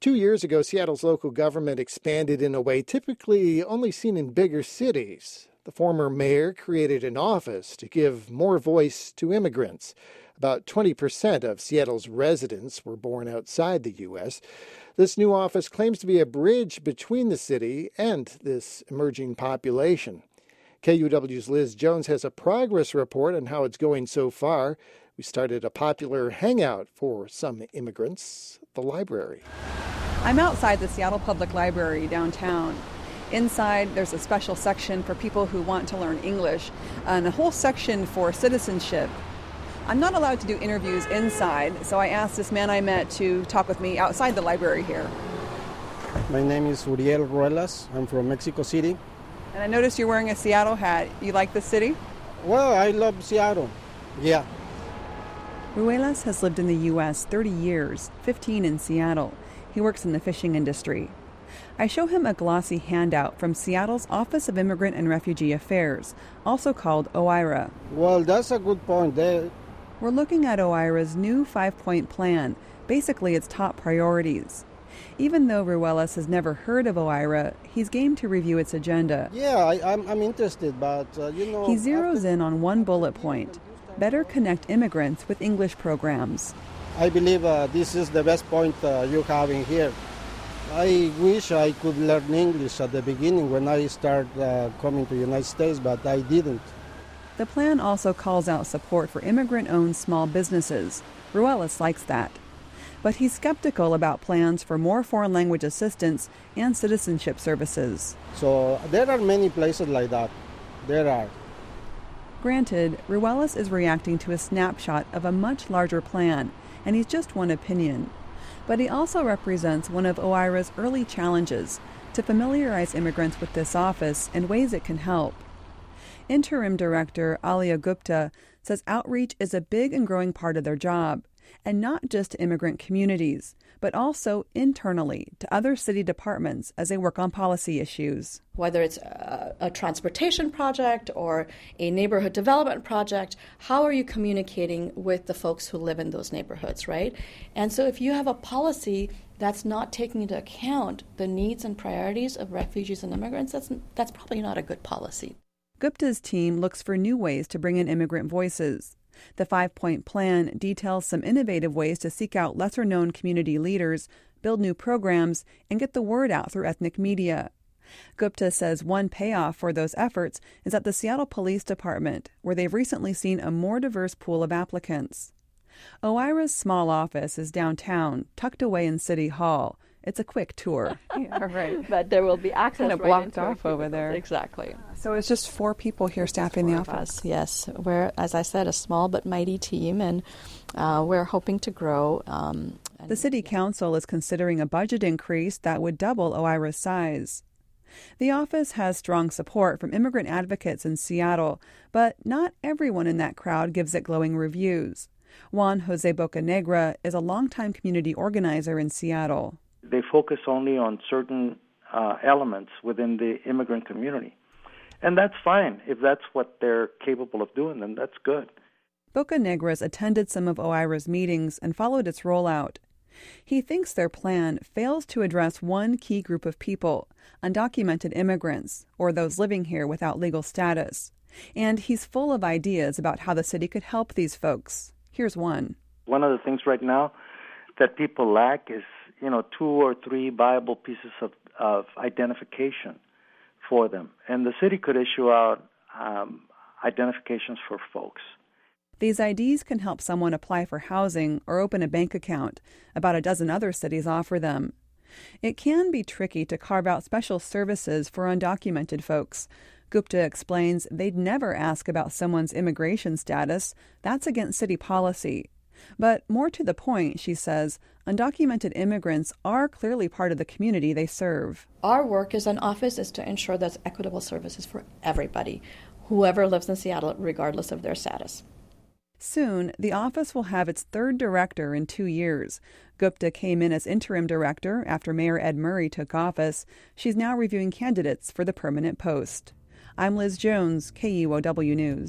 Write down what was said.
2 years ago, Seattle's local government expanded in a way typically only seen in bigger cities. The former mayor created an office to give more voice to immigrants. About 20% of Seattle's residents were born outside the U.S. This new office claims to be a bridge between the city and this emerging population. KUOW's Liz Jones has a progress report on how it's going so far. We started a popular hangout for some immigrants, the library. I'm outside the Seattle Public Library downtown. Inside, there's a special section for people who want to learn English and a whole section for citizenship. I'm not allowed to do interviews inside, so I asked this man I met to talk with me outside the library here. My name is Uriel Ruelas. I'm from Mexico City. And I noticed you're wearing a Seattle hat. You like the city? Well, I love Seattle. Yeah. Ruelas has lived in the U.S. 30 years, 15 in Seattle. He works in the fishing industry. I show him a glossy handout from Seattle's Office of Immigrant and Refugee Affairs, also called OIRA. Well, that's a good point. We're looking at OIRA's new 5-point plan, basically its top priorities. Even though Ruelas has never heard of OIRA, he's game to review its agenda. Yeah, I'm interested, but, He zeroes in on one bullet point: better connect immigrants with English programs. I believe this is the best point you have in here. I wish I could learn English at the beginning when I started coming to the United States, but I didn't. The plan also calls out support for immigrant-owned small businesses. Ruelas likes that. But he's skeptical about plans for more foreign language assistance and citizenship services. So there are many places like that. There are. Granted, Ruelas is reacting to a snapshot of a much larger plan, and he's just one opinion. But he also represents one of OIRA's early challenges: to familiarize immigrants with this office and ways it can help. Interim Director Alia Gupta says outreach is a big and growing part of their job, and not just to immigrant communities, but also internally to other city departments as they work on policy issues. Whether it's a transportation project or a neighborhood development project, how are you communicating with the folks who live in those neighborhoods, right? And so if you have a policy that's not taking into account the needs and priorities of refugees and immigrants, that's probably not a good policy. Gupta's team looks for new ways to bring in immigrant voices. The 5-point plan details some innovative ways to seek out lesser-known community leaders, build new programs, and get the word out through ethnic media. Gupta says one payoff for those efforts is at the Seattle Police Department, where they've recently seen a more diverse pool of applicants. OIRA's small office is downtown, tucked away in City Hall. It's a quick tour. Yeah, right. But there will be access kind of blocked off over there. Exactly. So it's just 4 people here staffing the office. Yes. We're, as I said, a small but mighty team, and we're hoping to grow. The City Council is considering a budget increase that would double OIRA's size. The office has strong support from immigrant advocates in Seattle, but not everyone in that crowd gives it glowing reviews. Juan Jose Bocanegra is a longtime community organizer in Seattle. They focus only on certain elements within the immigrant community. And that's fine. If that's what they're capable of doing, then that's good. Bocanegra's attended some of OIRA's meetings and followed its rollout. He thinks their plan fails to address one key group of people: undocumented immigrants, or those living here without legal status. And he's full of ideas about how the city could help these folks. Here's one. One of the things right now that people lack is 2 or 3 viable pieces of identification for them. And the city could issue out identifications for folks. These IDs can help someone apply for housing or open a bank account. About a dozen other cities offer them. It can be tricky to carve out special services for undocumented folks. Gupta explains they'd never ask about someone's immigration status. That's against city policy. But more to the point, she says, undocumented immigrants are clearly part of the community they serve. Our work as an office is to ensure there's equitable services for everybody, whoever lives in Seattle, regardless of their status. Soon, the office will have its 3rd director in 2 years. Gupta came in as interim director after Mayor Ed Murray took office. She's now reviewing candidates for the permanent post. I'm Liz Jones, KUOW News.